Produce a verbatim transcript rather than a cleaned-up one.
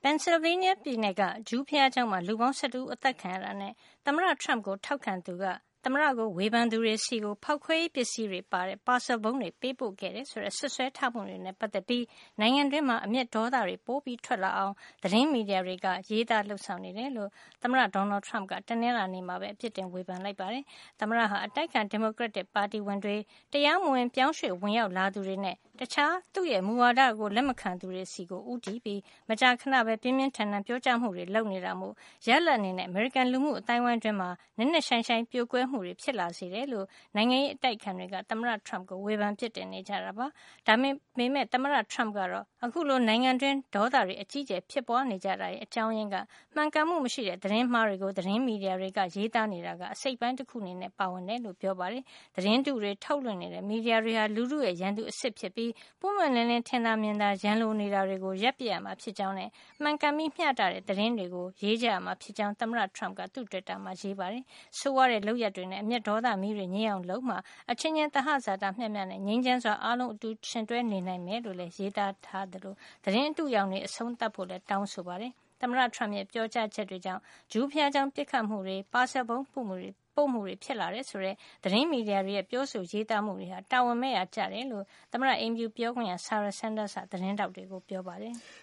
Pennsylvania ပြည်နယ်ကဂျူးဘုရားကျောင်းမှာလူပေါင်း၁၁ဦးအသက်ခံရတာနဲ့သမ္မတ Trump ကိုထောက်ခံသူကသမ္မတကိုဝေဖန်သူတွေဆီကိုဖောက်ခွဲရေးပစ္စည်းတွေပါတဲ့ပါဆယ်ပုံးတွေပေးပို့ခဲ့တယ်ဆိုတဲ့စွပ်စွဲထားမှုတွေနဲ့ပတ်သက်ပြီးနိုင်ငံတွင်းမှာအမျက်ဒေါသတွေပိုပြီးထွက်လာအောင်သတင်းမီဒီယာတွေကရေးသားလှုပ်ဆောင်နေတယ်လို့သမ္မတ Donald Trump ကတနင်္လာနေ့မှာပဲအပြစ်တင်ဝေဖန်လိုက်ပါတယ်။သမ္မတဟာအတိုက်အခံ Democratic ပါတီဝင်တွေတရားမဝင်ပြောင်းရွှေ့ဝင်ရောက်လာသူတွေနဲ့တခြားသူ့ရဲ့မူဝါဒကိုလက်မခံသူတွေစီကိုဦးတည်ပြီးမကြာခဏပဲပြင်းပြင်းထန်ထန်ပြောကြားမှုတွေလုပ်နေတာမို့ရလဒ်အနေနဲ့ American လူမှုအတိုင်းဝိုင်းတွင်မှာနက်နက်ရှိုင်းရှိုင်းပြိုကွဲမှုတွေဖြစ်လာစေတယ်လို့နိုင်ငံရေးအတိုက်အခံတွေကသမ္မတ Trump ကိုဝေဖန်ပြစ်တင်နေကြတာပါ။ဒါပေမဲ့သမ္မတ Trump ကတော့အခုလိုနိုင်ငံတွင်းဒေါသတွေအကြီးအကျယ်ဖြစ်ပွားနေကြတာရဲ့အကြောင်းရင်းကမှန်ကန်မှုမရှိတဲ့သတင်းမှားတွေကိုသတင်းမီဒီယာတွေကရေးသားနေတာကအစိတ်ပိုင်းတစ်ခုအနေနဲ့ပါဝင်တယ်လို့ပြောပါတယ်။သတင်းတုတွေထုတ်လွှင့်နေတဲ့မီဒီယာတွေဟာလူထုရဲ့ရန်သူအစစ်ဖြစ်ပြီးပွင့်ပွင့်လင်းလင်းထင်သာမြင်သာရန်လိုနေတာတွေကိုရပ်ပစ်ရမှာဖြစ်ကြောင်းနဲ့မှန်ကန်ပြီးမျှတတဲ့သတင်းတွေကိုရေးကြရမှာဖြစ်ကြောင်းသမ္မတ Trump ကသူ့ Twitter မှာရေးပါတယ်။ဆိုးဝါးတဲ့လုပ်ရပ်တွေနဲ့အမျက်ဒေါသမီးတွေငြိမ်းအောင်လုပ်မှအချင်းချင်းသဟဇာတမျှမျှနဲ့ငြိမ်းချမ်းစွာအားလုံးအတူရှင်တွဲနေနိုင်မယ်လို့လည်းရေးသားထားသလိုသတင်းအတုရောင်တွေအဆုံးသတ်ဖို့လည်းတောင်းဆိုပါတယ်။သမ္မတ Trump ရဲ့ပြောကြားချက်တွေကြောင့်ဂျူးဘုရားကျောင်းပစ်ခတ်မှုတွေပါဆယ်ပုံးပို့မှုတွေပို့မှုတွေဖြစ်လာတယ်ဆိုတဲ့သတင်းမီဒီယာတွေရဲ့ပြောဆိုရေးသားမှုတွေဟာတာဝန်မဲ့ရာကျတယ်လို့သမ္မတအိမ်ဖြူပြောခွင့်ရ Sarah Sanders ကသတင်းထောက်တွေကိုပြောပါတယ်